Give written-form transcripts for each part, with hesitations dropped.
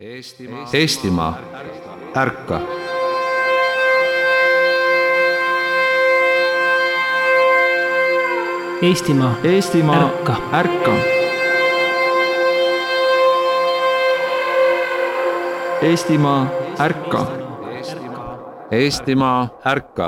Eestimaa, ärka! Eestimaa, ärka! Ärka! Eestimaa, ärka! Eestimaa, ärka!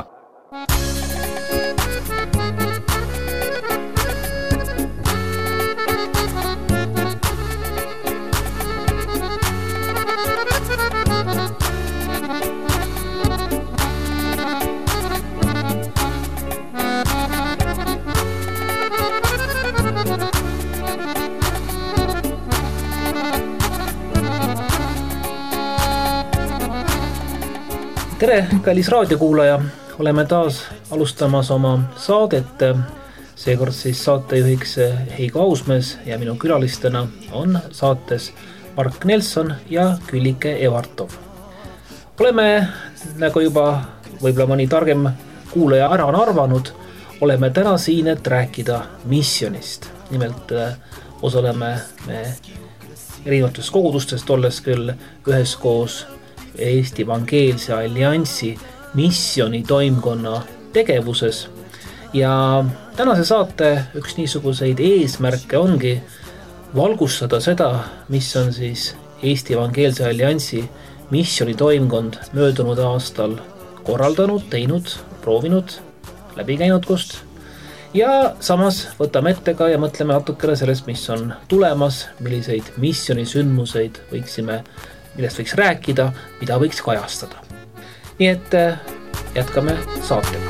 Tere, kallis raadiokuulaja! Oleme taas alustamas oma saadet. Seekord siis saatejuhiks Heigo Ausmees ja minu külalistena on saates Mark Nelson ja Küllike Evartov. Oleme, nagu juba võib-olla mõni targem kuulaja ära on arvanud, oleme täna siin, et rääkida missionist. Nimelt osaleme me erinevatest kogudustest, olles küll üheskoos Eesti Evangeelse Alliansi missioni toimkonna tegevuses. Ja tänase saate üks niisuguseid eesmärke ongi valgustada seda, mis on siis Eesti Evangeelse Alliansi missioni toimkond möödunud aastal korraldanud, teinud, proovinud, läbi käinud kust. Ja samas võtame ette ka ja mõtleme natukene sellest, mis on tulemas, milliseid missionisündmuseid millest võiks rääkida, mida võiks kajastada. Nii et jätkame saatega.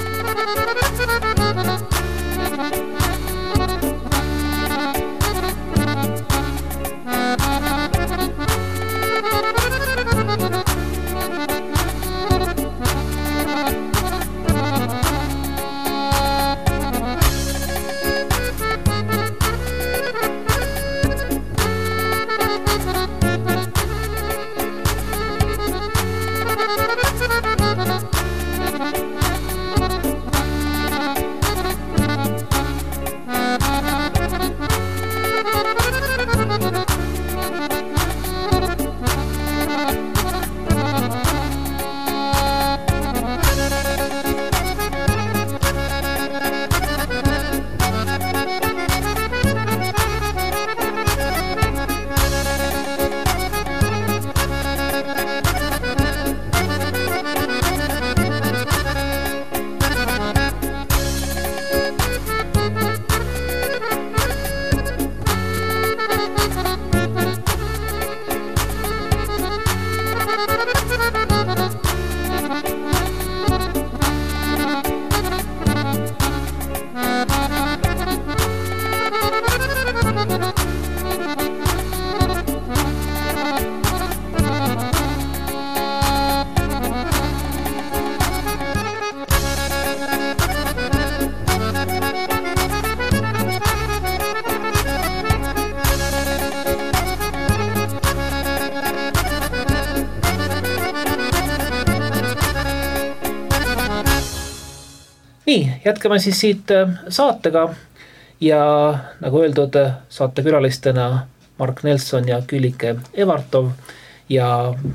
Nii, jätkame siis siit saatega ja nagu öeldud, saatekülalistena Mark Nelson ja Küllike Evartov ja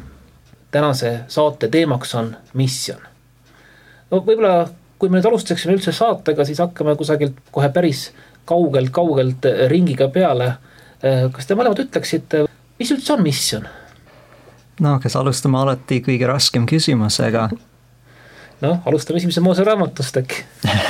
tänase saate teemaks on mission. No võib-olla, kui me nüüd alustaksime üldse saatega, siis hakkame kusagilt kohe päris kaugelt ringiga peale. Kas te mõlemad ütleksite, mis üldse on mission? No, kas alustame alati kõige raskem küsimusega? No, alustame esimese Moose raamatust äkki.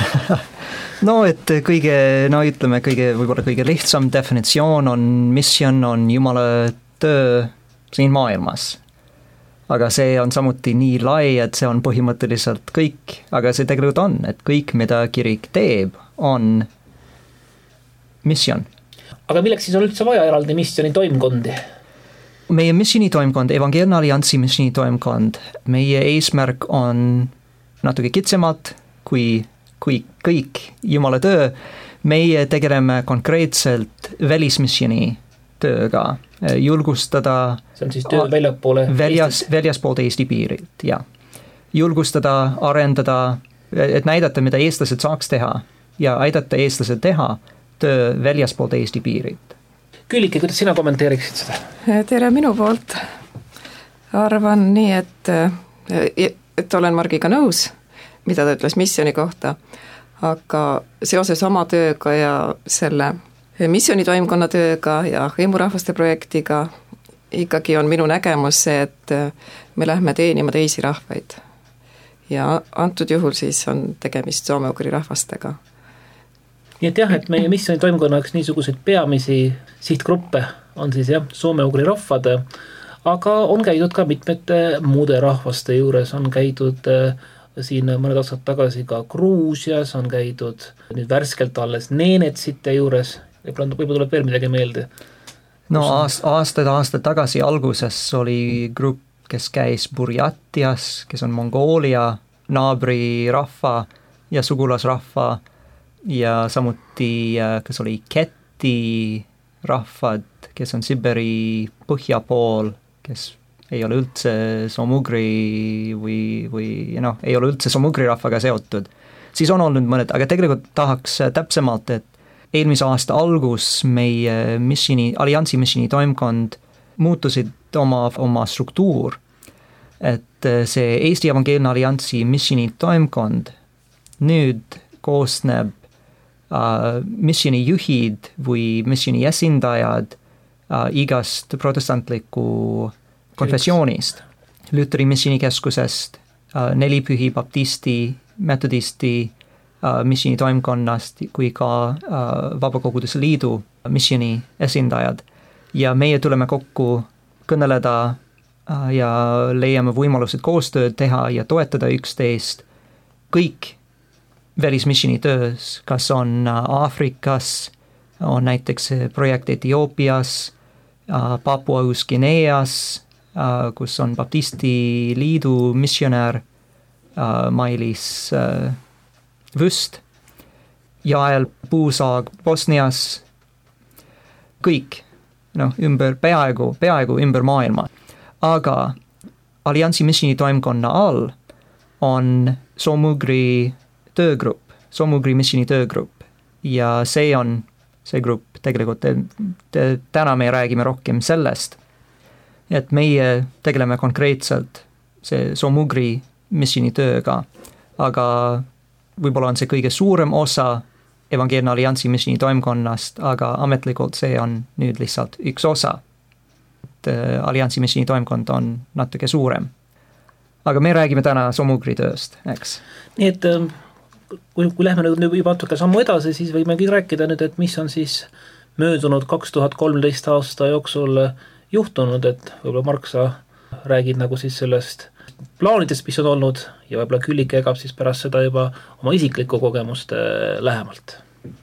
No, et võib-olla kõige lihtsam definitsioon on missioon on Jumala töö siin maailmas. Aga see on samuti nii lai, et see on põhimõtteliselt kõik, aga see tegelikult on, et kõik, mida kirik teeb, on missioon. Aga milleks siis on üldse vaja eraldi missioni toimkondi? Meie missioni toimkond, Evangeelne Alliansi missioni toimkond, meie eesmärk on natuke kitsemalt kui kõik Jumala töö. Meie tegeleme konkreetselt välismissioni tööga, julgustada see on siis töö väljaspoolt Eesti piirilt, ja julgustada, arendada, et näidata, mida eestlased saaks teha ja aidata eestlased teha töö väljaspoolt Eesti piirit. Küllike, kuidas sina kommenteeriksid seda? Tere minu poolt. arvan nii, et olen Margiga nõus, mida ta ütles missiooni kohta, aga seoses oma tööga ja selle missioonitoimkonna tööga ja hõimurahvaste projektiga ikkagi on minu nägemus see, et me lähme teenima teisi rahvaid. Ja antud juhul siis on tegemist soome-ugri rahvastega. Nii et jah, et meie missioonitoimkonnaks niisuguseid peamisi sihtgruppe on siis jah, soome-ugri rahvad, aga on käidud ka mitmete muude rahvaste juures, on käidud siin mõned aastad tagasi ka Gruusias, on käidud nüüd värskelt alles neenetsite juures, võib-olla tuleb veel midagi meelde. No aastaid tagasi alguses oli grupp, kes käis Burjatias, kes on Mongoolia naabrirahva ja sugulasrahva ja samuti, kes oli Keti rahvad, kes on Siberi põhja pool, kes ei ole üldse soomugri või ei ole üldse soomugri rahvaga seotud. Siis on olnud mõned, aga tegelikult tahaks täpsemalt, et eelmise aasta algus meie alliansi missiooni toimkond muutusid oma struktuur, et see Eesti Evangeelne Alliansi missiooni toimkond nüüd koosneb missiooni juhid või missiooni esindajad igast protestantliku konfessioonist, Luteri missioonikeskusest, Nelipühi baptisti, metodisti missiooni toimkonnast kui ka Vabakoguduse Liidu missiooni esindajad. Ja meie tuleme kokku kõneleda ja leiame võimalused koostööd teha ja toetada üksteist kõik välismissiooni töös, kas on Aafrikas, on näiteks projekt Etioopias, Papua-Uus-Guineas, kus on baptisti liidu missionär Mailis Vüst, Jael Puusaag Bosnias, kõik, peaaegu ümber maailma. Aga alliansi missiooni toimkonna all on soomugri töögrupp, soomugri missiooni töögrupp ja see on see grupp tegelikult, täna me räägime rohkem sellest, et meie tegeleme konkreetselt see soomugri missiooni tööga, aga võib-olla on see kõige suurem osa Evangeelne Alliansi missiooni toimkonnast, aga ametlikult see on nüüd lihtsalt üks osa. Alliansi missiooni toimkond on natuke suurem. Aga me räägime täna soomugri tööst, eks? Nii et kui lähme nüüd juba natuke sammu edasi, siis võimegi rääkida nüüd, et mis on siis möödunud 2013 aasta jooksul juhtunud, et võib-olla Mark, sa räägid nagu siis sellest plaanidest, mis on olnud ja võib-olla Küllike jagab siis pärast seda juba oma isiklikku kogemust lähemalt.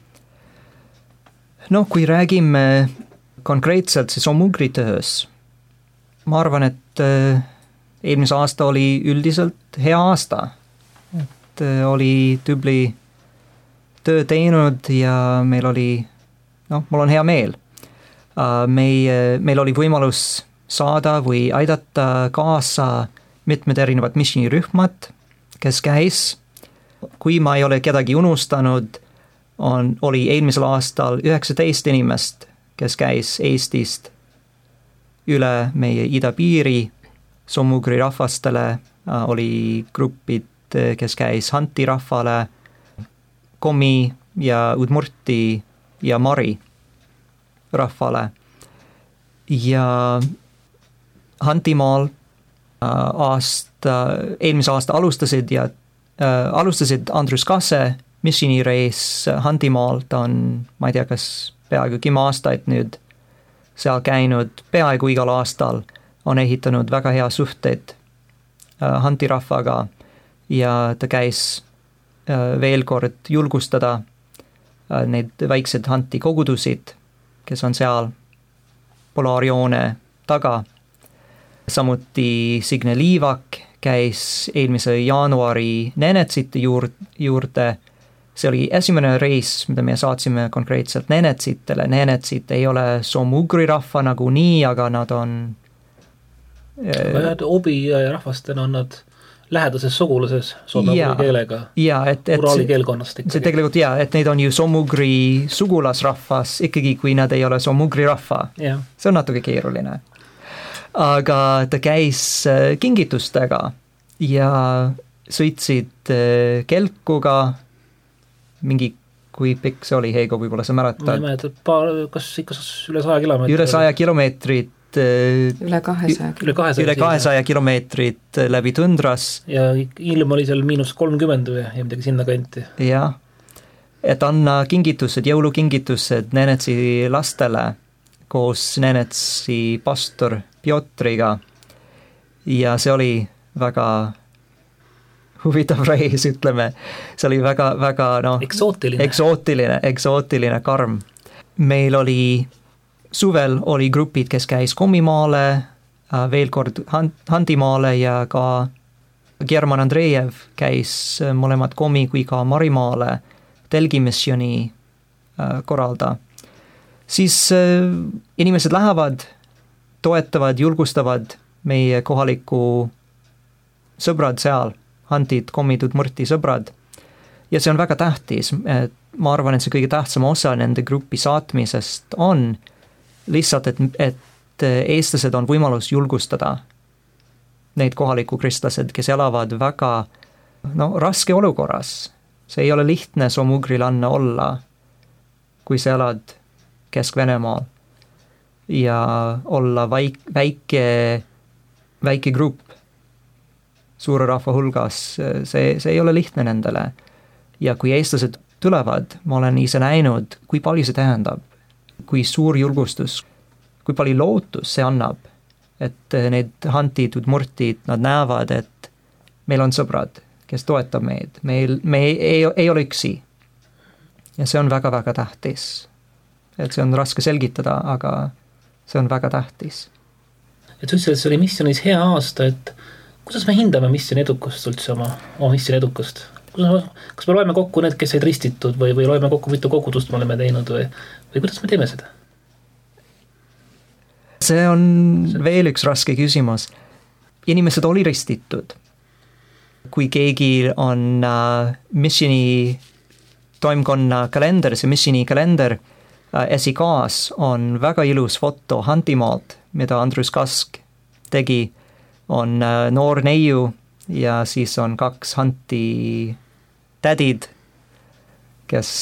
No kui räägime konkreetselt see soomugri töös, ma arvan, et eelmise aasta oli üldiselt hea aasta, et oli tubli töö teinud ja meil oli, mul on hea meel. Meil oli võimalus saada või aidata kaasa mitmed erinevad missioonirühmad, kes käis. Kui ma ei ole kedagi unustanud, oli eelmisel aastal 19 inimest, kes käis Eestist üle meie idapiiri soomugri rahvastele, oli grupid, kes käis Hanti rahvale, Komi ja Udmurti ja Mari rahvale. Ja Hantimaal eelmise aasta alustasid Andrus Kasse missioonireis Hantimaal, ta on, ma ei tea, kas peaaegu 10 aastaid nüüd seal käinud, peaaegu igal aastal on ehitanud väga hea suhteid Hanti rahvaga ja ta käis veel kord julgustada neid väiksed Hanti kogudusid, kes on seal polaarjoone taga. Samuti Signe Liivak käis eelmise jaanuari Nenetsite juurde. See oli esimene reis, mida me saatsime konkreetselt Nenetsitele. Nenetsit ei ole soomugri rahva nagu nii, aga nad on Obi rahvastena on nad lähedases suguluses soomugri keelega. Uraali keelkonnast ikkagi. See tegelikult et neid on ju soomugri sugulasrahvas ikkagi, kui nad ei ole soomugri rahva. See on natuke keeruline. aga ta käis kingitustega ja sõitsid kelkuga mingi, kui pikk see oli, Heigo, võib-olla sa mäletad? Ma ei mäleta, kas ikka üle 100 kilomeetrit? Üle 100 kilomeetrit. Üle 200 kilomeetrit läbi tundras. Ja ilm oli seal -30 või midagi sinna kanti. Jah, et anna kingitused, jõulukingitused Nenetsi lastele koos Nenetsi pastor Piotriga. Ja see oli väga huvitav reis, ütleme. See oli väga, eksootiline karm. Meil oli suvel oli grupid, kes käis Kommimaale, veel kord Handimaale ja ka German Andrejev käis mõlemad Kommi kui ka Marimaale telgimissiooni korralda. Siis inimesed lähevad, toetavad, julgustavad meie kohaliku sõbrad seal, Handid, Kommid, Udmurti sõbrad. Ja see on väga tähtis. Ma arvan, et see kõige tähtsam osa nende gruppi saatmisest on lihtsalt, et eestlased on võimalus julgustada neid kohaliku kristlased, kes elavad väga raske olukorras. See ei ole lihtne somugrilanna olla, kui sa elad Kesk-Venemaal ja olla väike grupp suure rahva hulgas. See ei ole lihtne nendele. Ja kui eestlased tulevad, ma olen ise näinud, kui palju see tähendab, kui suur julgustus, kui palju lootus see annab, et need Handid, Udmurtid, nad näevad, et meil on sõbrad, kes toetab meid, me ei ole üksi. Ja see on väga-väga tähtis. Et see on raske selgitada, aga see on väga tähtis. Et sa ütlesid, et see oli missionis hea aasta, et kuidas me hindame missioni edukust üldse oma missioni edukust? Kas me loeme kokku need, kes said ristitud või loeme kokku mitu kogudust me oleme teinud või kuidas me teeme seda? See on veel üks raske küsimus. Inimesed oli ristitud. Kui keegi on missioni toimkonna kalender, see missioni kalender esikaas on väga ilus foto Handimaalt, mida Andrus Kask tegi. On noor neiu ja siis on 2 Handi tädid, kes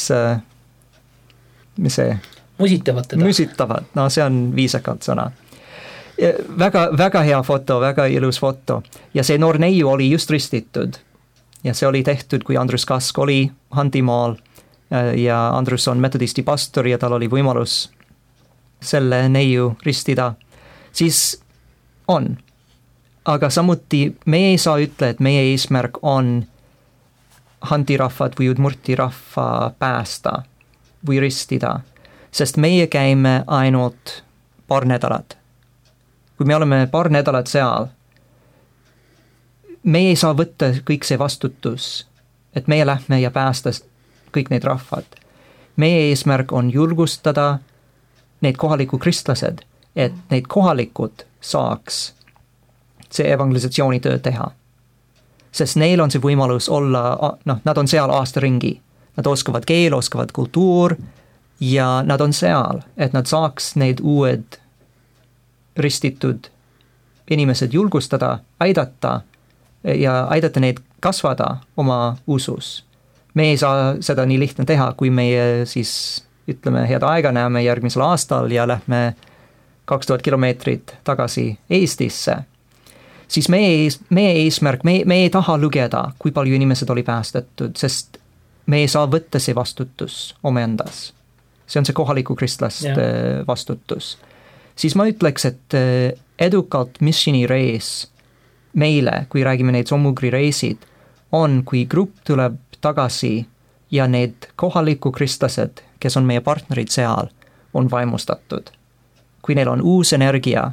mis see? Musitavad teda. Musitavad, see on viisakalt sõna. Väga, väga hea foto, väga ilus foto. Ja see noor neiu oli just ristitud. Ja see oli tehtud, kui Andrus Kask oli Handimaal ja Andrus on metodisti pastor ja tal oli võimalus selle neiu ristida. Siis on. Aga samuti me ei saa ütle, et meie eesmärk on Handi rahvad või Udmurti rahva päästa või ristida, sest meie käime ainult paar nädalat. Kui me oleme paar nädalat seal, me ei saa võtta kõik see vastutus, et meie lähme ja päästa kõik need rahvad. Meie eesmärk on julgustada neid kohaliku kristlased, et neid kohalikud saaks see evangelisatsioonitöö teha. Sest neil on see võimalus olla, nad on seal aasta ringi. Nad oskavad keel, oskavad kultuur ja nad on seal, et nad saaks neid uued ristitud inimesed julgustada, aidata ja aidata neid kasvada oma usus. Me ei saa seda nii lihtne teha, kui meie siis ütleme head aega näeme järgmisel aastal ja lähme 2000 kilomeetrit tagasi Eestisse. Siis meie eesmärk, me ei taha lugeda, kui palju inimesed oli päästetud, sest me ei saa võtta see vastutus omendas. See on see kohaliku kristlaste vastutus. Siis ma ütleks, et edukalt missioni reis meile, kui räägime neid Somugri reisid, on, kui grupp tuleb tagasi ja need kohaliku kristlased, kes on meie partnerid seal, on vaimustatud. Kui neil on uus energia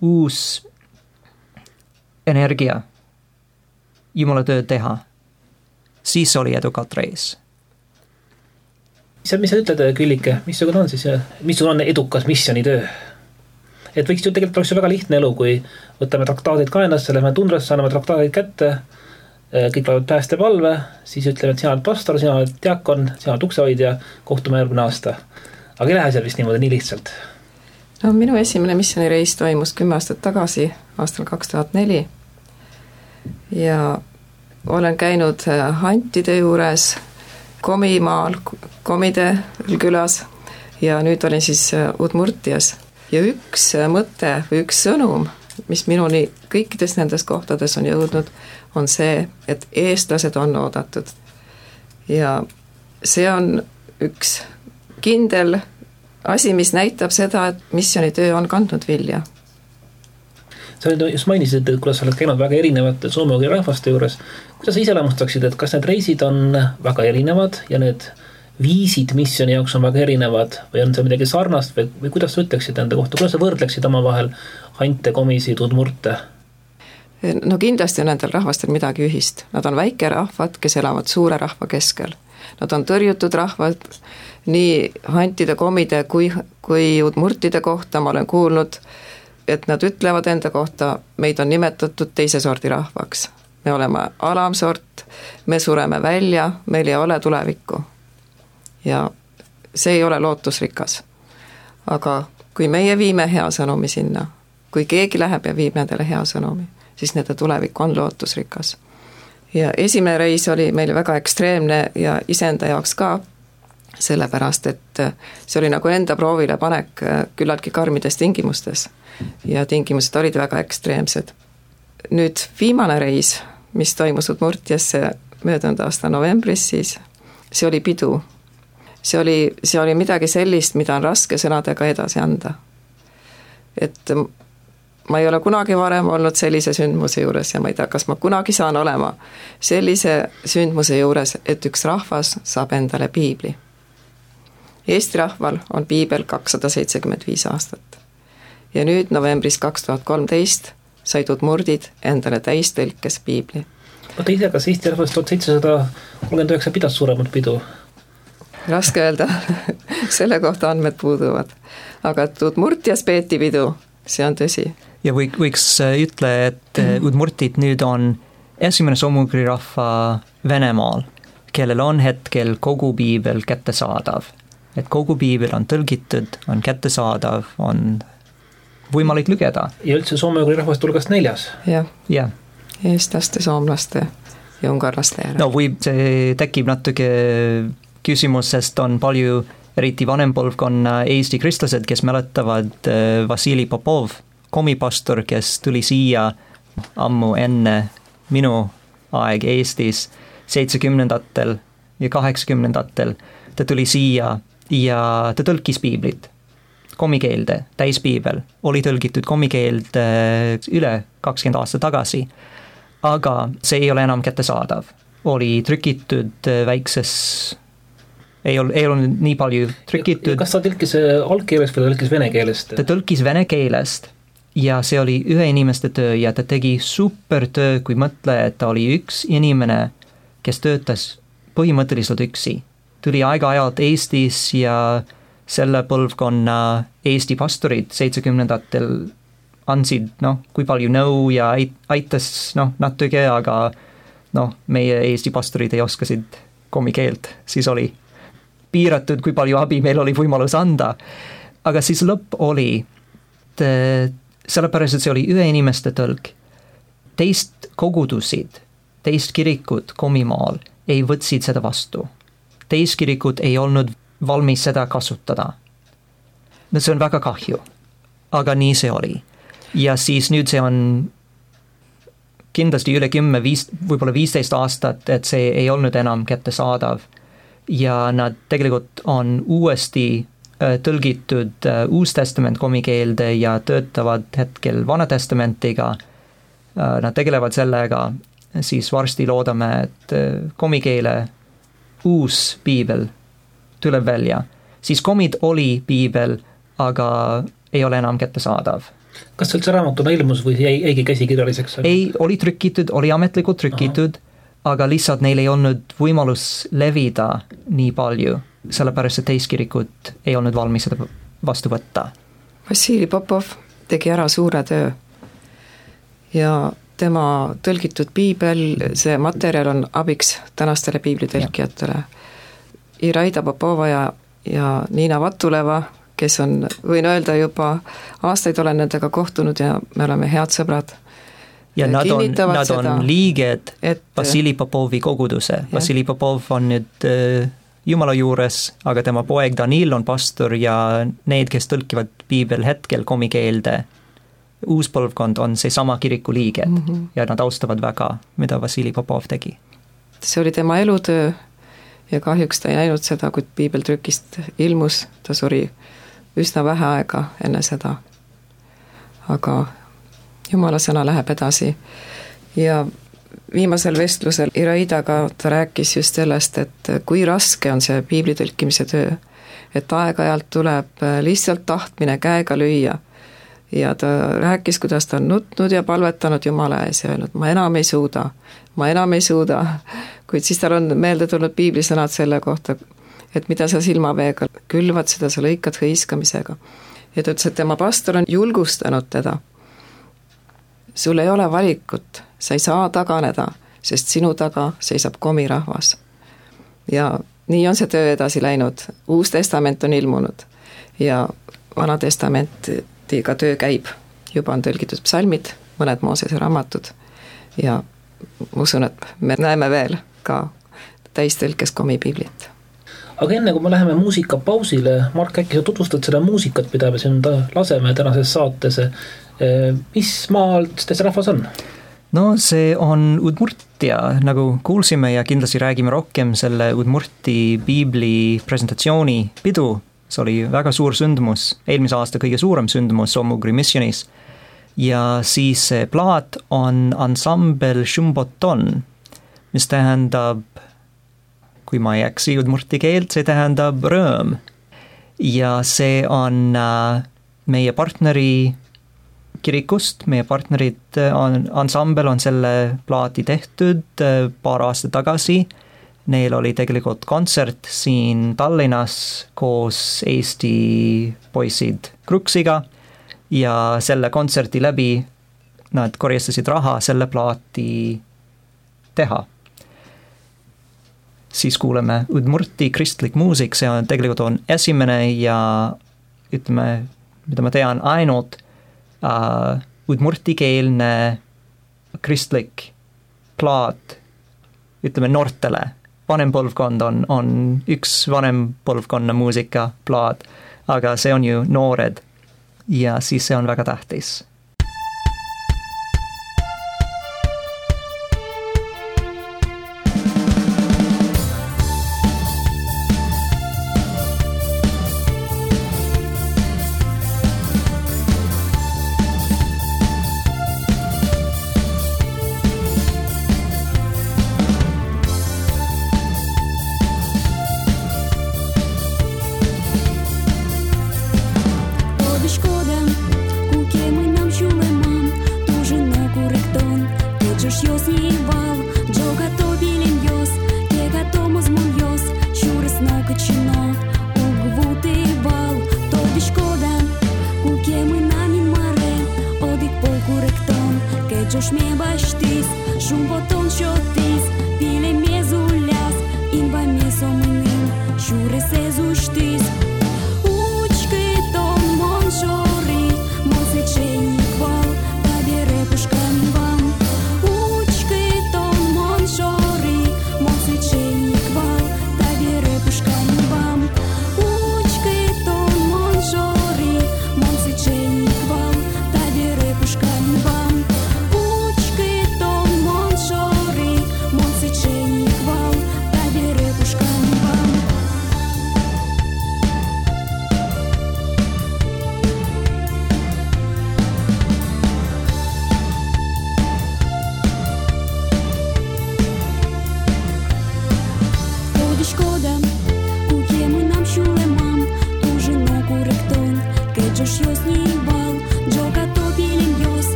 Jumala tööd teha, siis oli edukalt reis. Mis sa ütled, Küllike, missugune on edukas missionitöö? Et võiks ju tegelikult oleks ju väga lihtne elu, kui võtame traktaadid kaenasse, lähme tundrasse, anname traktaadid kätte, kõik loevad päästepalve, siis ütleme, et sina oled pastor, sina oled diakon, sina oled uksehoidja, kohtume järgmine aasta. Aga ei lähe seal vist niimoodi nii lihtsalt. No minu esimene missioonireis toimus 10 aastat tagasi, aastal 2004 ja olen käinud Antide juures, Komimaal, Komide külas ja nüüd olin siis Udmurtias ja üks mõte või üks sõnum, mis minuni kõikides nendes kohtades on jõudnud, on see, et eestlased on oodatud ja see on üks kindel asi, mis näitab seda, et missioonitöö on kandnud vilja. Sa nüüd just mainisid, et kuidas sa oled käinud väga erinevate soome-ugri rahvaste juures. Kuidas sa iseloomustaksid, et kas need reisid on väga erinevad ja need viisid missiooni jaoks on väga erinevad või on see midagi sarnast või kuidas sa ütleksid enda kohta, kuidas sa võrdleksid oma vahel Ante, Komisid, Udmurte? No kindlasti on nendel rahvastel midagi ühist. Nad on väike rahvad, kes elavad suure rahva keskel. Nad on tõrjutud rahvad, nii Antide, Komide kui Udmurtide kohta ma olen kuulnud, et nad ütlevad enda kohta, meid on nimetatud teise sordi rahvaks. Me oleme alamsort, me sureme välja, meil ei ole tulevikku. Ja see ei ole lootusrikas. Aga kui meie viime hea sõnumi sinna, kui keegi läheb ja viib nendele hea sõnumi, siis nende tulevik on lootusrikas. Ja esimene reis oli meil väga ekstreemne ja iseenda jaoks ka, sellepärast, et see oli nagu enda proovile panek küllaltki karmides tingimustes ja tingimused olid väga ekstreemsed. Nüüd viimane reis, mis toimus Udmurtiasse möödunud aasta novembris, siis see oli pidu. See oli midagi sellist, mida on raske sõnadega edasi anda. Et ma ei ole kunagi varem olnud sellise sündmuse juures ja ma ei tea, kas ma kunagi saan olema sellise sündmuse juures, et üks rahvas saab endale piibli. Eesti rahval on piibel 275 aastat. Ja nüüd novembris 2013 said udmurdid endale täistõlkes piibli. Oota ise, kas Eesti rahvas 1739 pidas suuremat pidu? Raske öelda, selle kohta andmed puuduvad. Aga et Udmurtias peeti pidu, see on tõsi. Ja võiks ütle, et udmurtid nüüd on esimene soome-ugri rahva Venemaal, kellel on hetkel kogu piibel kättesaadav. Et kogu piibel on tõlgitud, on kättesaadav, on võimalik lugeda. Ja üldse soome-ugri rahvast hulgast 4. Jah. Eestlaste, soomlaste ja ungarlaste järel. No see tekib natuke küsimus, sest on palju eriti vanem põlvkonna Eesti kristlased, kes mäletavad Vasili Popov, komipastor, kes tuli siia ammu enne minu aeg Eestis 70-ndatel ja 80-ndatel. Ta tuli siia ja ta tõlkis piiblit komikeelde, täispiibel, oli tõlgitud komikeelde üle 20 aasta tagasi, aga see ei ole enam kättesaadav. Oli trükitud väikses, ei olnud nii palju trükitud. Kas ta tõlkis algkeelest või ta tõlkis vene keelest? Ta tõlkis vene keelest ja see oli ühe inimeste töö ja ta tegi super töö, kui mõtle, et ta oli üks inimene, kes töötas põhimõtteliselt üksi. Tuli aeg-ajalt Eestis ja selle põlvkonna Eesti pastorid 70-ndatel andsid, kui palju nõu ja aitas natuke, aga meie Eesti pastorid ei oskasid komikeelt, siis oli piiratud, kui palju abi meil oli võimalus anda. Aga siis lõpp oli, sellepärast, et see oli ühe inimeste tõlk. Teist kogudusid, teist kirikut Komimaal ei võtsid seda vastu. Teist kirikut ei olnud valmis seda kasutada. No see on väga kahju, aga nii see oli. Ja siis nüüd see on kindlasti üle 10, võib-olla 15 aastat, et see ei olnud enam kättesaadav. Ja nad tegelikult on uuesti tõlgitud Uus Testament komikeelde ja töötavad hetkel Vana Testamentiga. Nad tegelevad sellega, siis varsti loodame, et komikeele uus piibel tuleb välja. Siis komid oli piibel, aga ei ole enam kättesaadav. Kas see üldse raamatuna ilmus või jäigi käsikirjaliseks? Ei, oli trükitud, oli ametlikult trükitud, aga lihtsalt neil ei olnud võimalus levida nii palju, sellepärast et teiskirikut ei olnud valmis seda vastu võtta. Vasili Popov tegi ära suure töö ja tema tõlgitud piibel, see materjal on abiks tänastele piiblitõlkijatele. Iraida Popova ja Niina Vatuleva, kes on, võin öelda juba aastaid olen nendega kohtunud ja me oleme head sõbrad. Ja nad on liiged Vassili Popovi koguduse. Vassili Popov on nüüd Jumala juures, aga tema poeg Danil on pastor ja need, kes tõlkivad piibel hetkel komikeelde, uus põlvkond on see sama kiriku liiged ja nad austavad väga, mida Vassili Popov tegi. See oli tema elutöö ja kahjuks ta ei näinud seda, kui piibeltrükist ilmus, ta suri üsna vähe aega enne seda. Aga Jumala sõna läheb edasi ja viimasel vestlusel Iraidaga ta rääkis just sellest, et kui raske on see piibli tõlkimise töö, et aeg-ajalt tuleb lihtsalt tahtmine käega lüüa ja ta rääkis, kuidas ta on nutnud ja palvetanud Jumala ees ja öelnud, ma enam ei suuda, kuid siis tal on meelde tulnud piiblisõnad selle kohta, et mida sa silmaveega külvad, seda sa lõikad hõiskamisega. Ja ta ütles, et tema pastor on julgustanud teda. Sul ei ole valikut, sa ei saa taganeda, sest sinu taga seisab komirahvas. Ja nii on see töö edasi läinud. Uus testament on ilmunud ja Vana testamentiga töö käib. Juba on tõlgitud psalmid, mõned Moosese raamatud ja usun, et me näeme veel ka täistõlkes komipiiblit. Aga enne kui me läheme muusikapausile, Mark, äkki sa tutvustad seda muusikat, mida me siin laseme tänases saates. Mis maalt see rahvas on? No see on Udmurtia, nagu kuulsime ja kindlasti räägime rohkem selle Udmurti piibli presentatsiooni pidu. See oli väga suur sündmus, eelmise aasta kõige suurem sündmus Somugri missionis. Ja siis see plaat on ansambel Shumboton, mis tähendab, kui ma ei eksi udmurti keelt, see tähendab rõõm. Ja see on meie partneri kirikust, meie partnerid ansambel on selle plaati tehtud paar aastat tagasi. Neil oli tegelikult kontsert siin Tallinnas koos Eesti poisid Kruksiga ja selle kontserti läbi nad korjastasid raha selle plaati teha. Siis kuuleme Udmurti kristlik muusik, see on tegelikult on esimene ja ütleme, mida ma tean ainult udmurtikeelne kristlik plaat, ütleme noortele. Vanem põlvkond on üks vanem põlvkonna muusikaplaat, aga see on ju noored ja siis see on väga tähtis.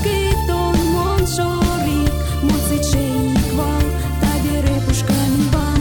Pușcani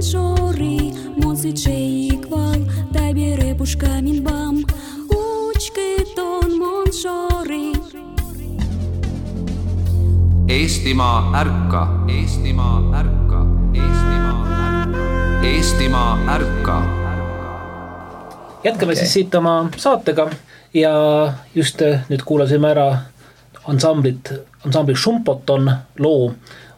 шори, музычей квал, дай бере пушкамин бам, учки тон mon шори. Eestimaa ärka, Eestimaa ärka, Eestimaa ärka, Eestimaa ärka. Jätkame siis siit oma saatega ja just nüüd kuulasime ära ansambli Šumpoton loo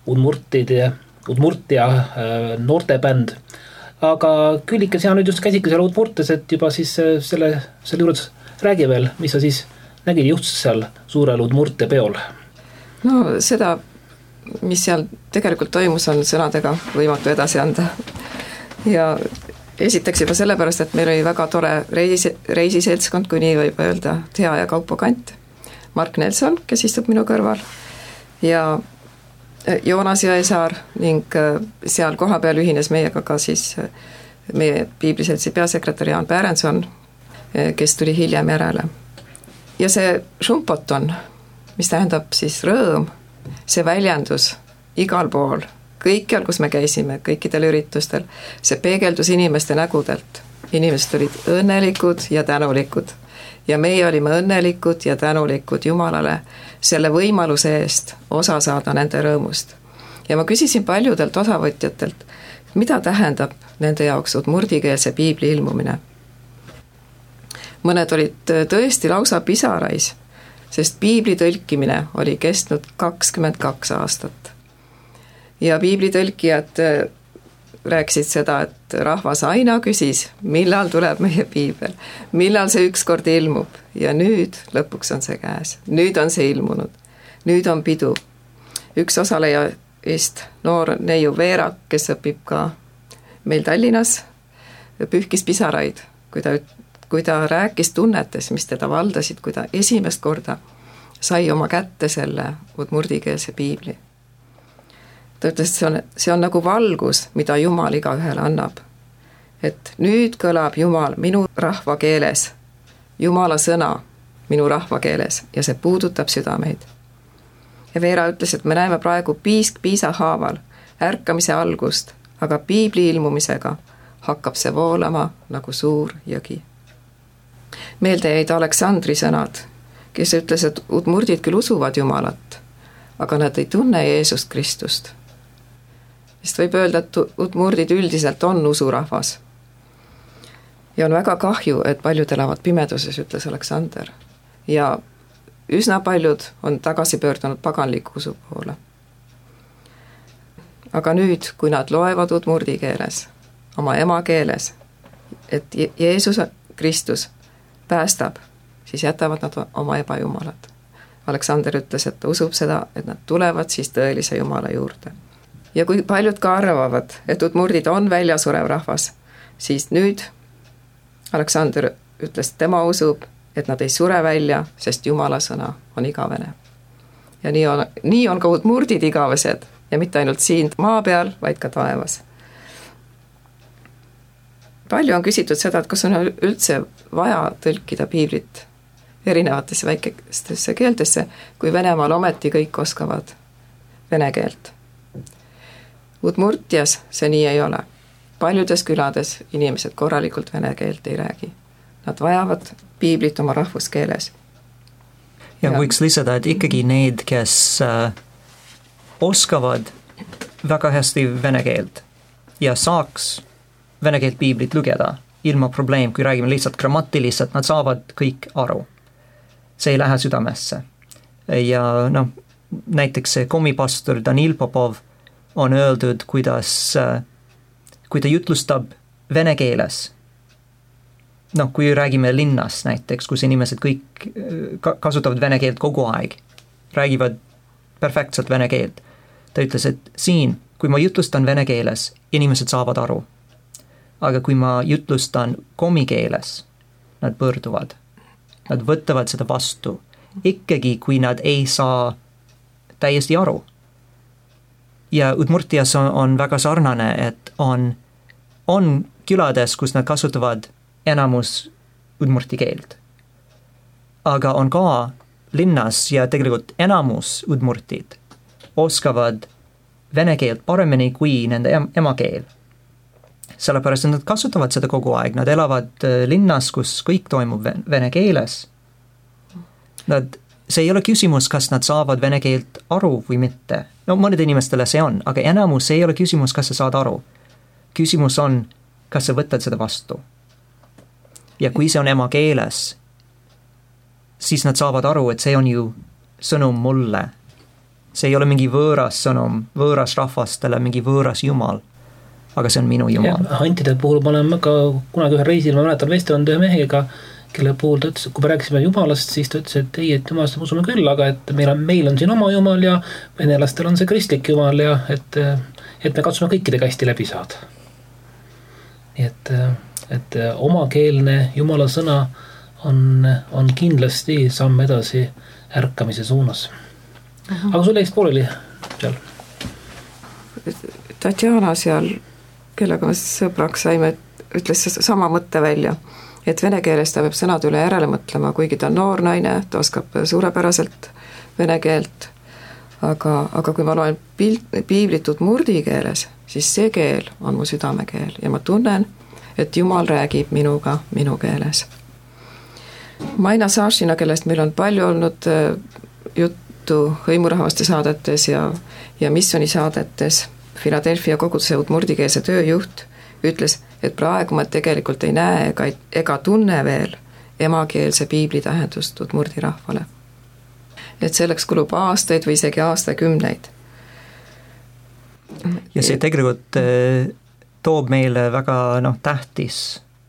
Udmurtia noortebänd. Aga Küllike, sina nüüd just käsikas seal Udmurtes, et juba siis selle juures räägi veel, mis sa siis nägid juhtus seal suurel Udmurtia peol? No seda, mis seal tegelikult toimus, on sõnadega võimatu edasi anda. Ja esiteks juba sellepärast, et meil oli väga tore reisiseltskond, kui nii võib öelda, Tea ja Kaupo Kant, Mark Nelson, kes istub minu kõrval, ja Joonas Jõesaar ning seal koha peal ühines meiega ka siis meie Piibliseltsi peasekretär Jaan Pärenson, kes tuli hiljem järele. Ja see Šumpoton, mis tähendab siis rõõm, see väljendus igal pool, kõikjal, kus me käisime, kõikidel üritustel, see peegeldus inimeste nägudelt. Inimesed olid õnnelikud ja tänulikud. Ja meie olime õnnelikud ja tänulikud Jumalale selle võimaluse eest osa saada nende rõõmust. Ja ma küsisin paljudelt osavõtjatelt, mida tähendab nende jaoks udmurdikeelse piibli ilmumine. Mõned olid tõesti lausa pisarais, sest piibli tõlkimine oli kestnud 22 aastat. Ja piibli tõlkijad rääkisid seda, et rahvas aina küsis, millal tuleb meie piibel, millal see ükskord ilmub ja nüüd lõpuks on see käes, nüüd on see ilmunud, nüüd on pidu. Üks osalejast, noor neiu Veera, kes õpib ka meil Tallinnas, pühkis pisaraid, kui ta rääkis tunnetes, mis teda valdasid, kui ta esimest korda sai oma kätte selle udmurdikeelse piibli. Ta ütles, et see on nagu valgus, mida Jumal igaühele annab. Et nüüd kõlab Jumal minu rahva keeles, Jumala sõna minu rahva keeles ja see puudutab südameid. Ja Veera ütles, et me näeme praegu piisa haaval ärkamise algust, aga piibli ilmumisega hakkab see voolama nagu suur jõgi. Meelde jäid Aleksandri sõnad, kes ütles, et udmurdid küll usuvad Jumalat, aga nad ei tunne Jeesust Kristust. Sest võib öelda, et udmurdid üldiselt on usurahvas. Ja on väga kahju, et paljud elavad pimeduses, ütles Aleksander. Ja üsna paljud on tagasi pöördunud paganliku usu poole. Aga nüüd, kui nad loevad udmurdi keeles, oma emakeeles, et Jeesus Kristus päästab, siis jätavad nad oma ebajumalad. Aleksander ütles, et ta usub seda, et nad tulevad siis tõelise Jumala juurde. Ja kui paljud ka arvavad, et udmurdid on väljasurev rahvas, siis nüüd Aleksander ütles, et tema usub, et nad ei sure välja, sest Jumala sõna on igavene. Ja nii on ka udmurdid igavesed ja mitte ainult siin maa peal, vaid ka taevas. Palju on küsitud seda, et kas on üldse vaja tõlkida piiblit erinevatesse väikestesse keeltesse, kui Venemaal ometi kõik oskavad vene keelt. Udmurtias see nii ei ole. Paljudes külades inimesed korralikult vene keelt ei räägi. Nad vajavad piiblit oma rahvuskeeles. Ja võiks lisada, et ikkagi need, kes oskavad väga hästi vene keelt ja saaks vene keelt piiblit lugeda ilma probleem, kui räägime lihtsalt grammatiliselt, nad saavad kõik aru. See ei lähe südamesse. Ja näiteks see komipastor Danil Popov on öeldud, kui ta jutlustab vene keeles. Kui räägime linnas näiteks, kus inimesed kõik kasutavad vene keelt kogu aeg, räägivad perfektselt vene keelt. Ta ütles, et siin, kui ma jutlustan vene keeles, inimesed saavad aru. Aga kui ma jutlustan komikeeles, nad pöörduvad. Nad võttavad seda vastu. Ikkagi, kui nad ei saa täiesti aru. Ja Udmurtias on väga sarnane, et on külades, kus nad kasutavad enamus udmurti keelt. Aga on ka linnas ja tegelikult enamus udmurtid oskavad vene keelt paremini kui nende emakeel. sellepärast et nad kasutavad seda kogu aeg, nad elavad linnas, kus kõik toimub vene keeles. See ei ole küsimus, kas nad saavad vene keelt aru või mitte. No mõned inimestele see on, aga enamus ei ole küsimus, kas sa saad aru. Küsimus on, kas sa võtad seda vastu. Ja kui see on ema keeles, siis nad saavad aru, et see on ju sõnum mulle. See ei ole mingi võõras sõnum, võõras rahvastele, mingi võõras jumal. Aga see on minu jumal. Ja, Antide puhul ma olen ka kunagi ühe reisil, ma mäletan vestelnud ühe mehega, kelle puhul ta ütles, kui me rääkisime jumalast, siis ta ütles, et ei, et jumalast usume küll, aga et meil on siin oma jumal ja venelastel on see kristlik jumal ja et me katsume kõikidega hästi läbi saada. Nii et omakeelne jumala sõna on kindlasti samm edasi ärkamise suunas. Aga sul jäist pooleli seal? Tatjana seal, kellega me sõbraks saime, ütles sama mõtte välja, et vene keeles ta peab sõnad üle järele mõtlema, kuigi ta on noor naine, ta oskab suurepäraselt vene keelt, aga kui ma loen piiblit murdi keeles, siis see keel on mu südamekeel ja ma tunnen, et Jumal räägib minuga minu keeles. Maina Sašina, kellest meil on palju olnud juttu hõimurahvaste saadetes ja missiooni saadetes, Philadelphia koguduse udmurdikeelse tööjuht, ütles, et praegu ma tegelikult ei näe ega tunne veel emakeelse piibli tähendust udmurdi rahvale. Et selleks kulub aastaid või isegi aastakümneid. Ja see tegelikult toob meile väga tähtis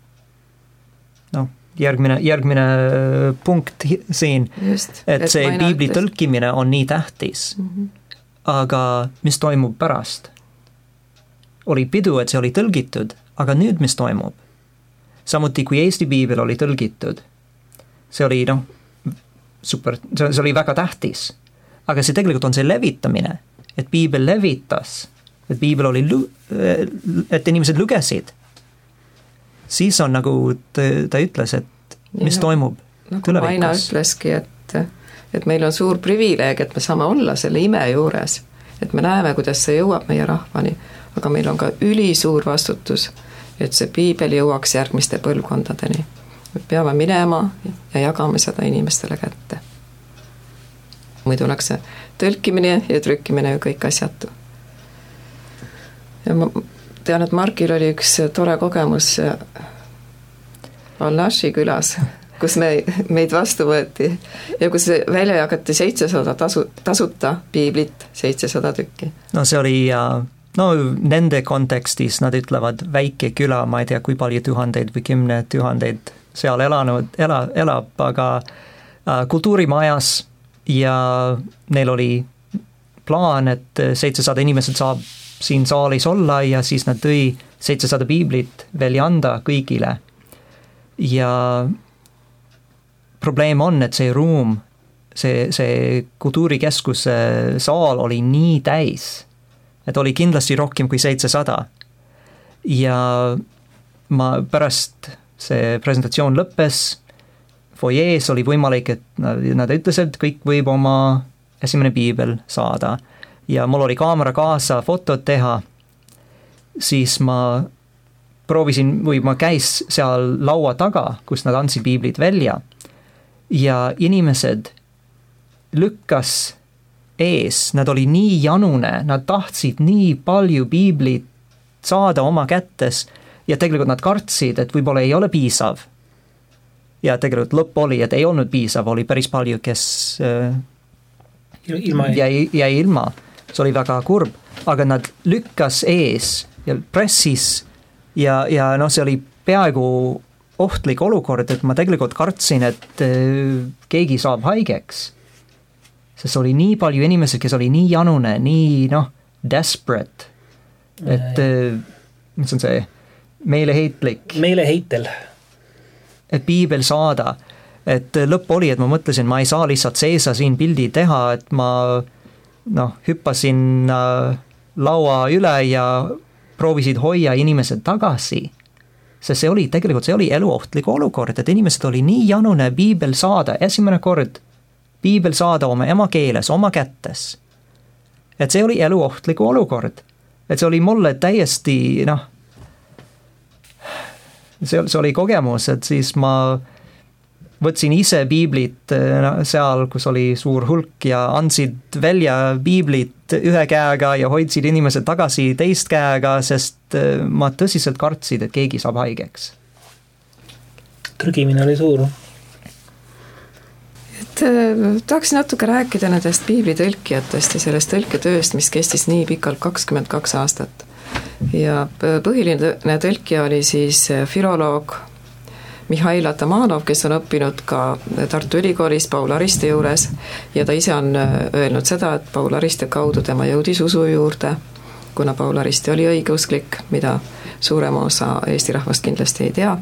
järgmine punkt siin, just, et see piibli tõlkimine on nii tähtis. Aga mis toimub pärast? Oli pidu, et see oli tõlgitud, aga nüüd mis toimub? Samuti kui Eesti piibel oli tõlgitud, see oli super, see oli väga tähtis. Aga see tegelikult on see levitamine, et piibel levitas, et piibel oli, et inimesed lugesid. Siis on nagu ta ütles, et mis toimub tulevikus. Maina ütleski, et meil on suur privileeg, et me saame olla selle ime juures, et me näeme, kuidas see jõuab meie rahvani, aga meil on ka ülisuur vastutus, et see piibel jõuaks järgmiste põlvkondadeni. Me peame minema ja jagame seda inimestele kätte. Muidu oleks see tõlkimine ja trükkimine ju kõik asjatu. Ja ma tean, et Markil oli üks tore kogemus Al-Nashi külas, kus meid vastu võeti ja kus välja jagati 700 tasuta piiblit, 700 tükki. No see oli, nende kontekstis nad ütlevad väike küla, ma ei tea, kui palju tuhandeid või 10 000 seal elab, aga kultuurimajas ja neil oli plaan, et 700 inimesed saab siin saalis olla ja siis nad tõi 700 piiblit välja anda kõigile. Ja probleem on, et see ruum, see kultuurikeskuse saal oli nii täis, et oli kindlasti rohkem kui 700. Ja ma pärast see presentatsioon lõppes, foyees oli võimalik, et nad ütlesid, et kõik võib oma esimene piibel saada. Ja mul oli kaamera kaasa fotod teha, siis ma proovisin, või ma käis seal laua taga, kus nad andsid piiblit välja. Ja inimesed lükkas ees, nad oli nii janune, nad tahtsid nii palju piiblit saada oma kättes ja tegelikult nad kartsid, et võib-olla ei ole piisav. Ja tegelikult lõpp oli, et ei olnud piisav, oli päris palju, kes jäi ilma. See oli väga kurb, aga nad lükkas ees ja pressis ja see oli peaaegu ohtlik olukord, et ma tegelikult kartsin, et keegi saab haigeks. Sest oli nii palju inimesed, kes oli nii janune, nii desperate, et mis on see meeleheitlik? Meeleheitel. Et piibel saada, et lõpp oli, et ma mõtlesin, ma ei saa lihtsalt seesa siin pildi teha, et ma hüppasin laua üle ja proovisid hoia inimesed tagasi. Sest see oli eluohtlik olukord, et inimesed oli nii janune piibel saada, esimene kord piibel saada oma emakeeles, oma kättes. Et see oli eluohtlik olukord. Et see oli mulle täiesti, see oli kogemus, et siis ma võtsin ise piiblit seal, kus oli suur hulk ja andsid välja piiblit ühe käega ja hoidsid inimesed tagasi teist käega, sest ma tõsiselt kartsid, et keegi saab haigeks. Trügimine oli suur. Tahaksin natuke rääkida nendest piiblitõlkijatest ja sellest tõlketööst, mis kestis nii pikalt 22 aastat. Ja põhiline tõlkija oli siis filoloog Mihhail Atamanov, kes on õppinud ka Tartu Ülikoolis Paul Ariste juures ja ta ise on öelnud seda, et Paul Ariste kaudu tema jõudis usu juurde, kuna Paul Ariste oli õigeusklik, mida suurem osa Eesti rahvast kindlasti ei tea.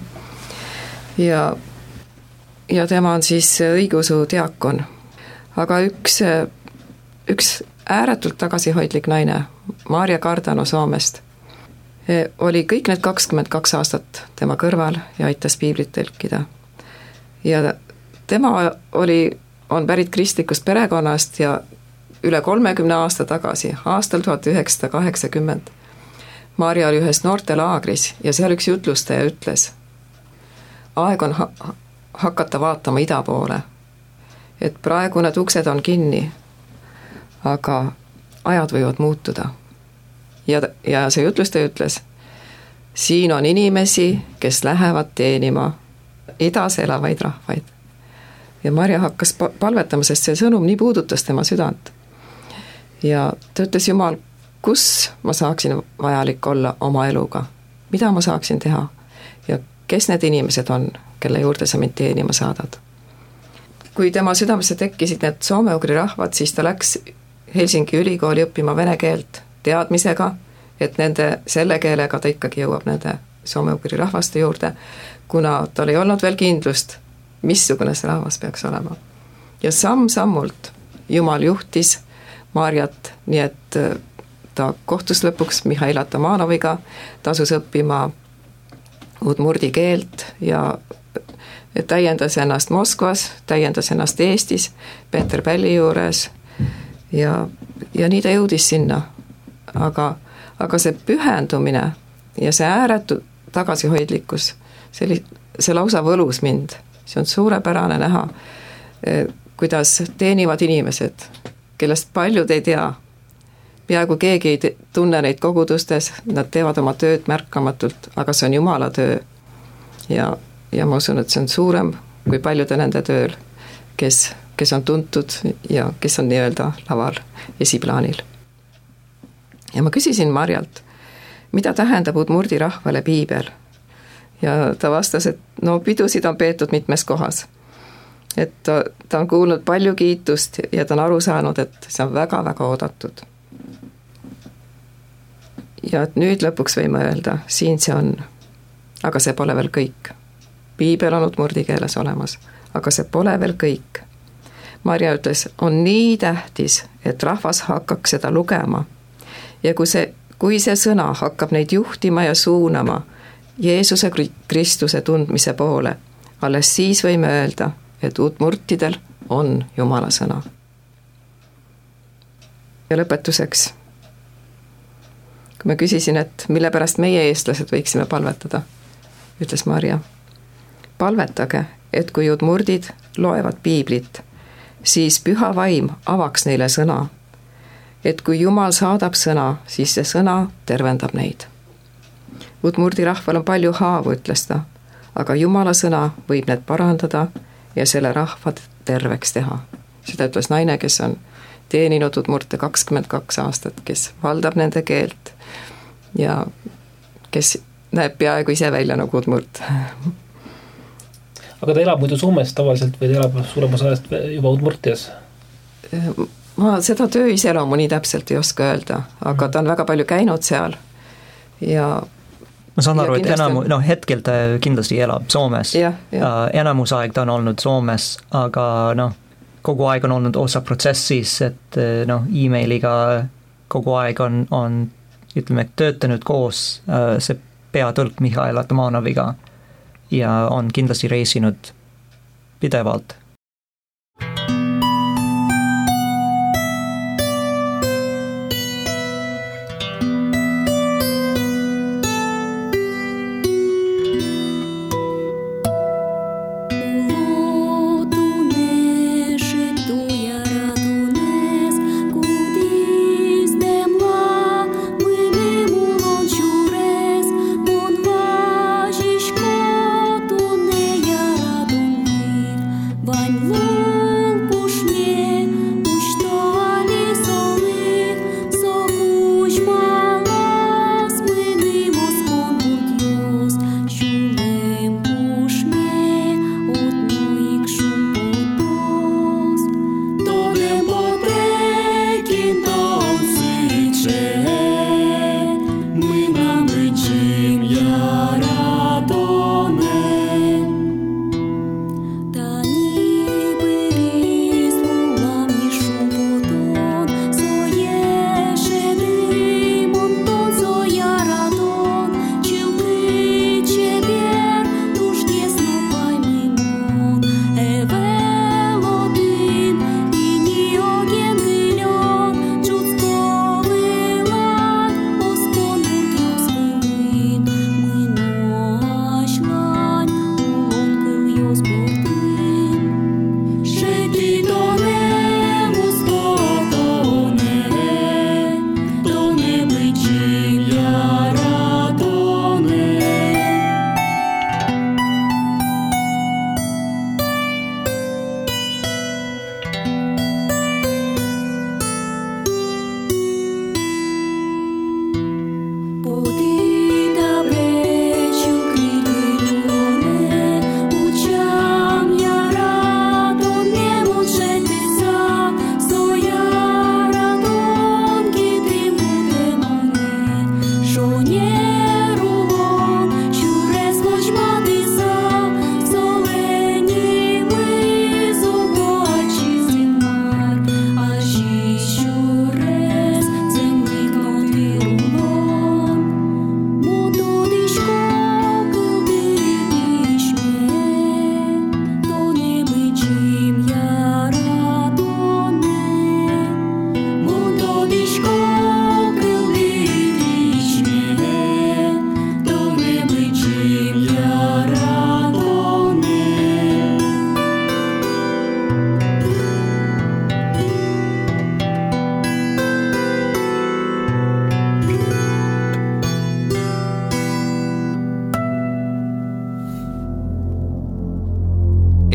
Ja tema on siis õigeusu diakon. Aga üks ääretult tagasihoidlik naine, Maarja Kardano Soomest, oli kõik need 22 aastat tema kõrval ja aitas piiblit tõlkida. Ja tema on pärit kristlikust perekonnast ja üle 30 aasta tagasi, aastal 1980, Maarja oli ühes noortelaagris ja seal üks jutlustaja ütles, aeg on hakata vaatama ida poole, et praegu need uksed on kinni, aga ajad võivad muutuda. Ja see jutlustaja ütles, siin on inimesi, kes lähevad teenima idas elavaid rahvaid. Ja Marja hakkas palvetama, sest see sõnum nii puudutas tema südant. Ja ta ütles, Jumal, kus ma saaksin vajalik olla oma eluga? Mida ma saaksin teha? Ja kes need inimesed on, kelle juurde sa mind teenima saadad? Kui tema südamesse tekkisid need soome-ugri rahvad, siis ta läks Helsingi ülikooli õppima vene keelt teadmisega, et selle keelega ta ikkagi jõuab nende soome-ugri rahvaste juurde, kuna tal ei olnud veel kindlust, missugune see rahvas peaks olema. Ja samm-sammult Jumal juhtis Marjat, nii et ta kohtus lõpuks Mihhail Atamanoviga, ta asus õppima udmurdi keelt ja täiendas ennast Moskvas, täiendas ennast Eestis, Peeter Pälli juures ja nii ta jõudis sinna. Aga see pühendumine ja see ääretu tagasihoidlikkus, see lausa võlus mind. See on suurepärane näha, kuidas teenivad inimesed, kellest paljud ei tea. Peaaegu keegi ei tunne neid kogudustes, nad teevad oma tööd märkamatult, aga see on Jumala töö. Ja ma usun, et see on suurem kui paljude nende tööl, kes on tuntud ja kes on nii-öelda laval esiplaanil. Ja ma küsisin Marjalt, mida tähendab udmurdi rahvale piibel? Ja ta vastas, et pidusid on peetud mitmes kohas. Et ta on kuulnud palju kiitust ja ta on aru saanud, et see on väga-väga oodatud. Ja et nüüd lõpuks võime öelda, siin see on, aga see pole veel kõik. Piibel on udmurdi keeles olemas, aga see pole veel kõik. Marja ütles, on nii tähtis, et rahvas hakkaks seda lugema. Ja kui see sõna hakkab neid juhtima ja suunama Jeesuse Kristuse tundmise poole, alles siis võime öelda, et udmurtidel on Jumala sõna. Ja lõpetuseks, kui ma küsisin, et mille pärast meie eestlased võiksime palvetada, ütles Marja, palvetage, et kui udmurdid loevad piiblit, siis püha vaim avaks neile sõna. Et kui Jumal saadab sõna, siis see sõna tervendab neid. Udmurdi rahval on palju haavu, ütles ta, aga Jumala sõna võib need parandada ja selle rahvad terveks teha. Seda ütles naine, kes on teeninud udmurte 22 aastat, kes valdab nende keelt ja kes näeb peaaegu ise välja nagu udmurt. Aga ta elab muidu Soomes tavaliselt või ta elab suuremas ajast juba udmurtias? Ma seda töö iseloomu nii täpselt ei oska öelda, aga ta on väga palju käinud seal ja ma saan aru, et hetkel ta kindlasti elab Soomes. Enamus aeg ta on olnud Soomes, aga kogu aeg on olnud osa protsessis, et e-mailiga kogu aeg on ütleme, töötanud koos see peatõlk Mihhail Atamanoviga ja on kindlasti reisinud pidevalt.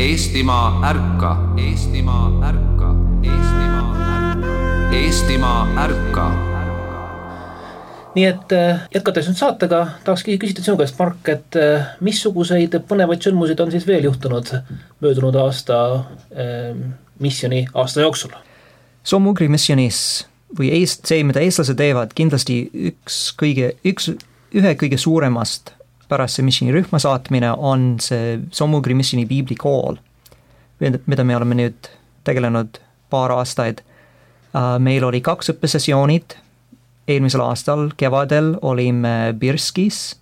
Eestimaa ärka, Eestimaa ärka, Eestimaa ärka, Eestimaa ärka. Nii et jätkates nüüd saatega, tahakski küsida sinu käest, Mark, et missuguseid põnevaid sündmusid on siis veel juhtunud möödunud aasta missiooni aasta jooksul? Somugri missionis või see, mida eestlased teevad, kindlasti ühe kõige suuremast pärast see missioonirühma saatmine on see Somugri missiooni piiblikool, mida me oleme nüüd tegelenud paar aastaid. Meil oli 2 õppesessioonid. Eelmisel aastal kevadel olime Birskis,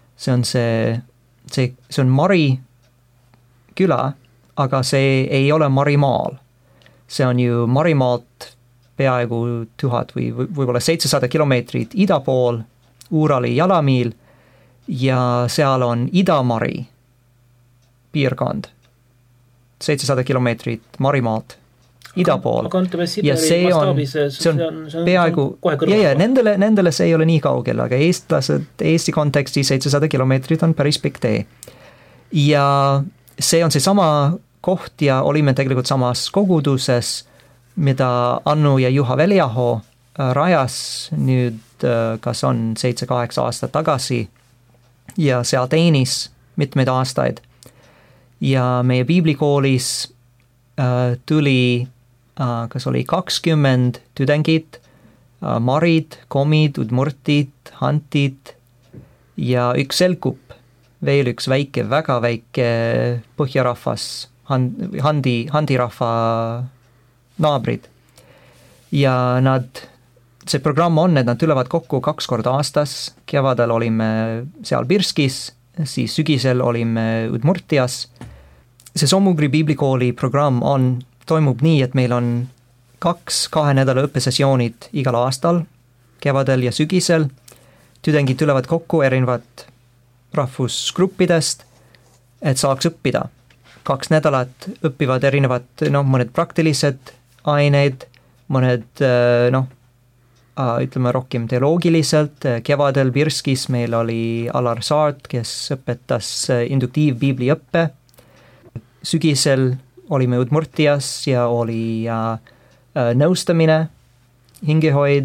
see on Mari küla, aga see ei ole Marimaal. See on ju Marimaalt peaaegu 1000 või võib-olla 700 kilomeetrit ida pool, Uurali jalamiil, ja seal on Ida-Mari piirkond, 700 kilomeetrit Marimaalt ida pool. Ja see on peaaegu, nendele see ei ole nii kaugel, aga Eesti konteksti 700 kilomeetrit on päris pikk tee. Ja see on see sama koht ja olime tegelikult samas koguduses, mida Annu ja Juha Veliaho rajas nüüd, kas on 7-8 aastat tagasi, ja seal teenis mitmeid aastaid. Ja meie piiblikoolis tuli kas oli 20 tüdengid, marid, komid, udmurtid, hantid ja üks selkup, veel üks väike, väga väike põhjarahvas, handirahva naabrid. Ja see programm on, et nad tulevad kokku 2 korda aastas, kevadel olime seal Birskis, siis sügisel olime Udmurtias. See Somugri piiblikooli programm toimub nii, et meil on 2 nädala õppesessioonid igal aastal, kevadel ja sügisel. Tüdengid tulevad kokku erinevad rahvusgruppidest, et saaks õppida. 2 nädalat õpivad erinevad, mõned praktilised aineid, mõned, ütleme rohkem teoloogiliselt. Kevadel Birskis meil oli Alar Saart, kes õpetas induktiivbiibliõppe. Sügisel olime Udmurtias ja oli nõustamine, hingehoid,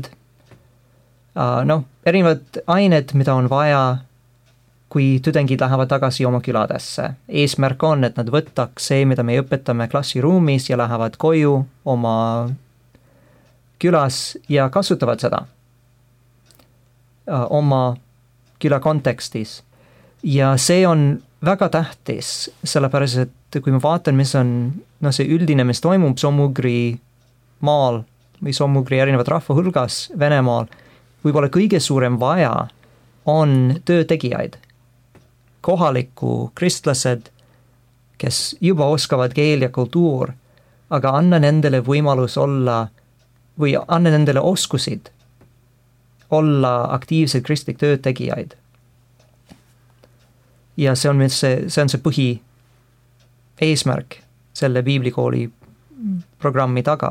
erinevad ained, mida on vaja, kui tüdengid lähevad tagasi oma küladesse. Eesmärk on, et nad võtaks see, mida me õpetame klassiruumis ja lähevad koju oma külas ja kasutavad seda oma küla kontekstis. Ja see on väga tähtis, sellepärast, et kui ma vaatan, mis on see üldine, mis toimub Somugri maal või Somugri erinevad rahva hulgas Venemaal, võib-olla kõige suurem vaja on töötegijaid, kohaliku kristlased, kes juba oskavad keel ja kultuur, aga anna nendele võimalus olla või anna nendele oskusid olla aktiivsed kristlik töötegijaid. Ja see on see põhi eesmärk selle piiblikooli programmi taga.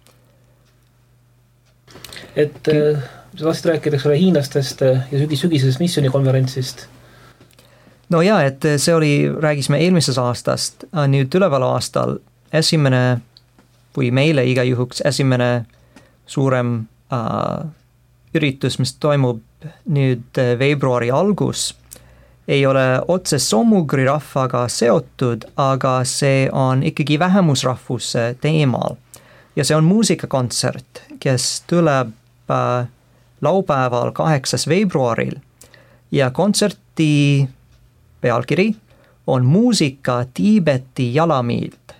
Et sa tahtsid rääkida hiinlastest ja sügisesest missioonikonverentsist? No jaa, et see oli, räägisime eelmises aastast, nüüd tuleval aastal esimene või meile iga juhuks esimene suurem üritus, mis toimub nüüd veebruari algus, ei ole otse Somugri rahvaga seotud, aga see on ikkagi vähemusrahvuse teemal. Ja see on muusikakontsert, kes tuleb laupäeval 8. veebruaril ja kontserti pealkiri on muusika Tiibeti jalamiilt.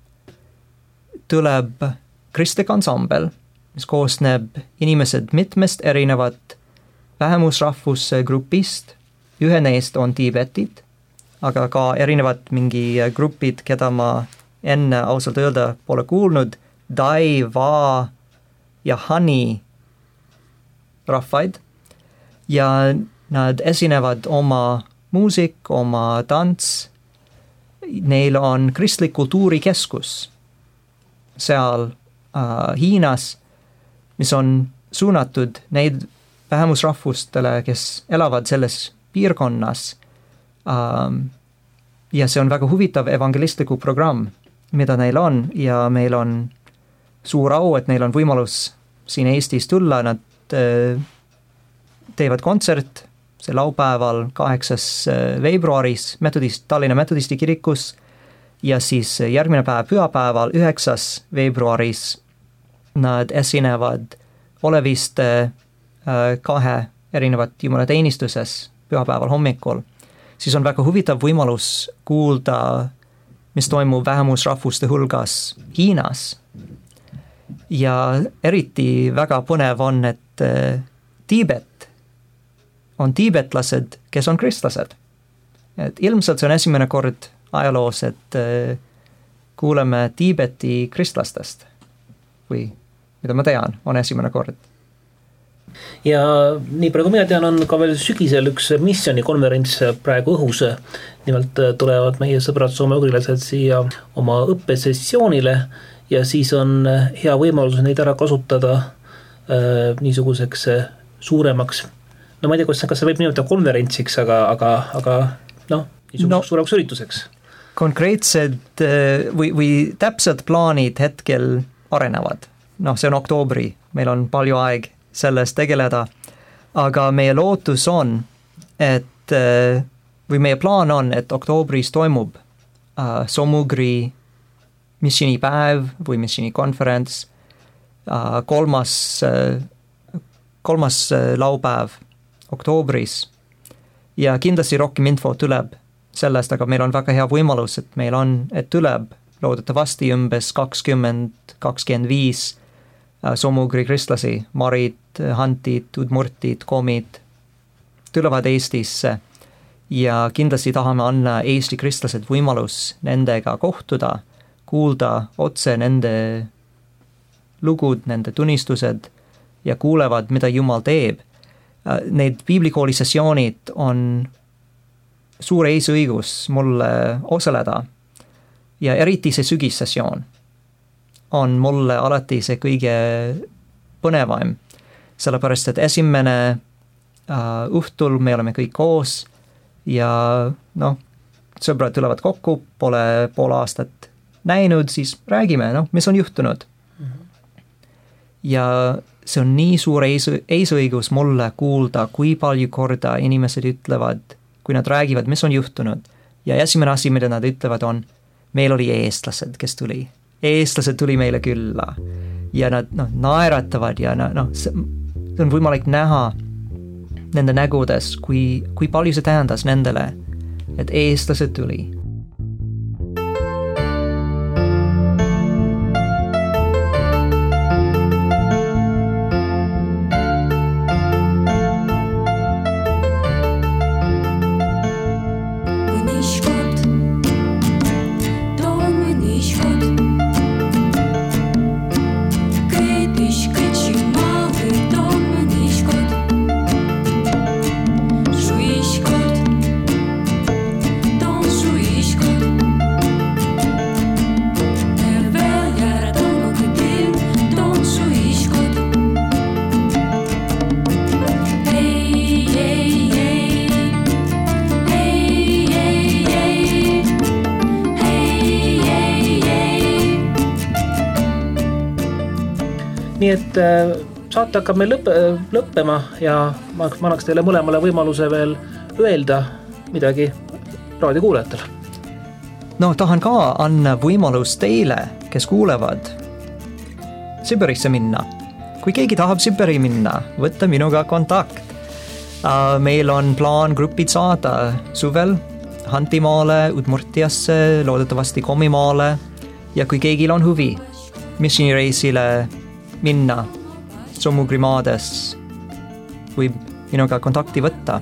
Tuleb kristlik ansambel, mis koosneb inimesed mitmest erinevat vähemusrahvuse grupist. Ühe neist on Tiibetit, aga ka erinevad mingi grupid, keda ma enne ausalt öelda pole kuulnud, Dai, Va ja Hani rahvaid. Ja nad esinevad oma muusik, oma tants. Neil on kristlik kultuurikeskus seal Hiinas, mis on suunatud neid vähemusrahvustele, kes elavad selles piirkonnas ja see on väga huvitav evangelistliku programm, mida neil on ja meil on suur au, et neil on võimalus siin Eestis tulla, nad teevad kontsert see laupäeval 8. veebruaris Tallinna Metodisti kirikus ja siis järgmine päev pühapäeval 9. veebruaris nad esinevad Oleviste 2 erinevat jumalateenistuses pühapäeval hommikul. Siis on väga huvitav võimalus kuulda, mis toimub vähemusrahvuste hulgas Hiinas. Ja eriti väga põnev on, et Tiibet on tiibetlased, kes on kristlased. Et ilmselt see on esimene kord ajaloos, et kuuleme Tiibeti kristlastest või mida ma tean, on esimene kord. Ja nii praegu mina tean, on ka veel sügisel üks missionikonverents praegu õhus. Nimelt tulevad meie sõbrad soome-ugrilased siia oma õppesessioonile ja siis on hea võimalus neid ära kasutada niisuguseks suuremaks, no ma ei tea, kas see võib nimetada konverentsiks, aga niisuguseks suuremaks ürituseks. Konkreetsed või täpsed plaanid hetkel arenevad. See on oktoobri, meil on palju aeg sellest tegeleda, aga meie lootus on, et või meie plaan on, et oktoobris toimub soome-ugri missionipäev või missionikonverents, kolmas laupäev oktoobris ja kindlasti rohkem info tuleb sellest, aga meil on väga hea võimalus, et tuleb loodetavasti umbes 20-25 soome-ugri kristlasi, marid, hantid, udmurtid, komid tulevad Eestisse ja kindlasti tahame anda Eesti kristlased võimalus nendega kohtuda, kuulda otse nende lugud, nende tunnistused ja kuulevad, mida Jumal teeb. Need piiblikooli sessioonid on suur eesõigus mulle osaleda ja eriti see sügissessioon on mulle alati see kõige põnevaim, sellepärast et esimene õhtul me oleme kõik koos ja sõbrad tulevad kokku, pole pool aastat näinud, siis räägime, mis on juhtunud. Ja see on nii suur eesõigus mulle kuulda, kui palju korda inimesed ütlevad, kui nad räägivad, mis on juhtunud. Ja esimene asi, mida nad ütlevad on, meil oli eestlased, kes tuli. Eestlased tuli meile külla ja nad naeratavad ja see on võimalik näha nende nägudes, kui palju see tähendas nendele, et eestlased tuli. Nii et saate hakkab meil lõppema ja ma annaks teile mõlemale võimaluse veel öelda midagi raadiokuulajatele. Tahan ka anda võimalus teile, kes kuulevad, Siberisse minna. Kui keegi tahab Siberi minna, võtta minuga kontakt. Meil on plaan grupid saada suvel Hantimaale, Udmurtiasse, loodetavasti Komimaale ja kui keegil on huvi missionireisile minna soome-ugri maades, võib minuga kontakti võtta.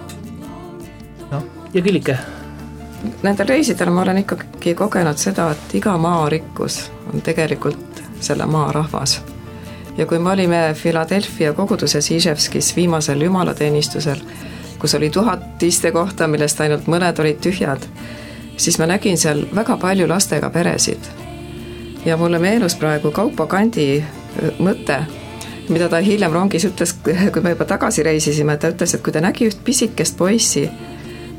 Ja Küllike? Nendel reisidel ma olen ikkagi kogenud seda, et iga maa rikkus on tegelikult selle maa rahvas. Ja kui me olime Philadelphia koguduses Iževskis viimasel jumalateenistusel, kus oli 1000 istekohta, millest ainult mõned olid tühjad, siis ma nägin seal väga palju lastega peresid. Ja mulle meenus praegu Kaupo Kandi mõte, mida ta hiljem rongis ütles, kui me juba tagasi reisisime, ta ütles, et kui ta nägi üht pisikest poissi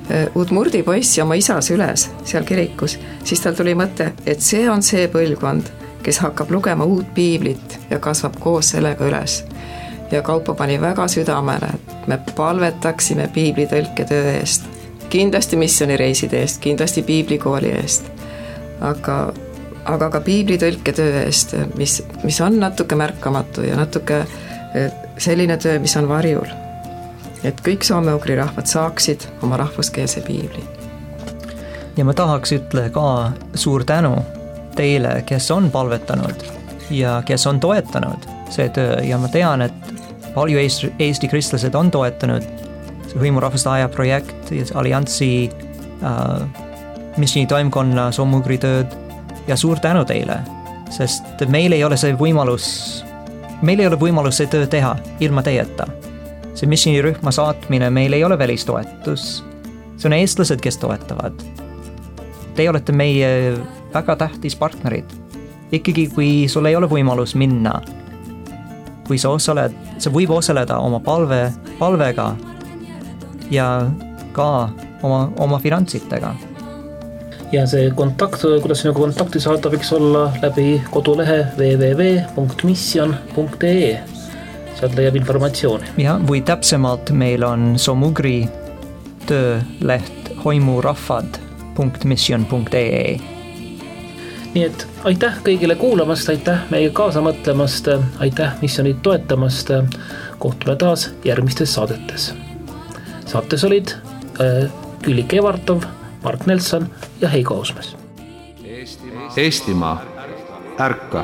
Udmurdi poissi oma isa süles seal kirikus, siis tal tuli mõte, et see on see põlvkond, kes hakkab lugema uut piiblit ja kasvab koos sellega üles. Ja Kaupo pani väga südamele, et me palvetaksime piiblitõlketöö eest, kindlasti missionireiside eest, kindlasti piiblikooli eest, aga ka piiblitõlketöö eest, mis on natuke märkamatu ja natuke selline töö, mis on varjul. Et kõik soome-ugri rahvad saaksid oma rahvuskeelse piibli. Ja ma tahaks ütle ka suur tänu teile, kes on palvetanud ja kes on toetanud see töö ja ma tean, et palju Eesti kristlased on toetanud hõimurahvaste aja projekt, alliansi missioonitoimkonna soome-ugri tööd ja suur tänu teile, sest meil ei ole võimalus see töö teha ilma teieta. See missioonirühma saatmine meil ei ole välistoetus, see on eestlased, kes toetavad. Te olete meie väga tähtis partnerid. Ikkagi, kui sul ei ole võimalus minna, kui sa võib osaleda oma palvega ja ka oma finantsitega. Ja see kontakt, kuidas sinuga kontakti saada, võiks olla läbi kodulehe www.mission.ee. Sealt leiab informatsiooni. Ja, või täpsemalt meil on soome-ugri tööleht hoimurahvad.mission.ee. Nii et aitäh kõigile kuulamast, aitäh meie kaasa mõtlemast, aitäh missionit toetamast. Kohtume taas järgmistes saadetes. Saates olid Küllike Evartov, Mark Nelson ja Heigo Ausmes. Eestimaa, ärka!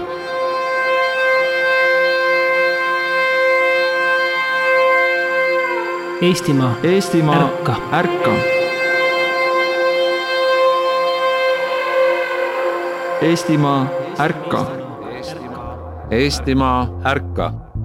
Eestimaa, ärka! Ärka! Eestimaa, ärka! Eestimaa, ärka!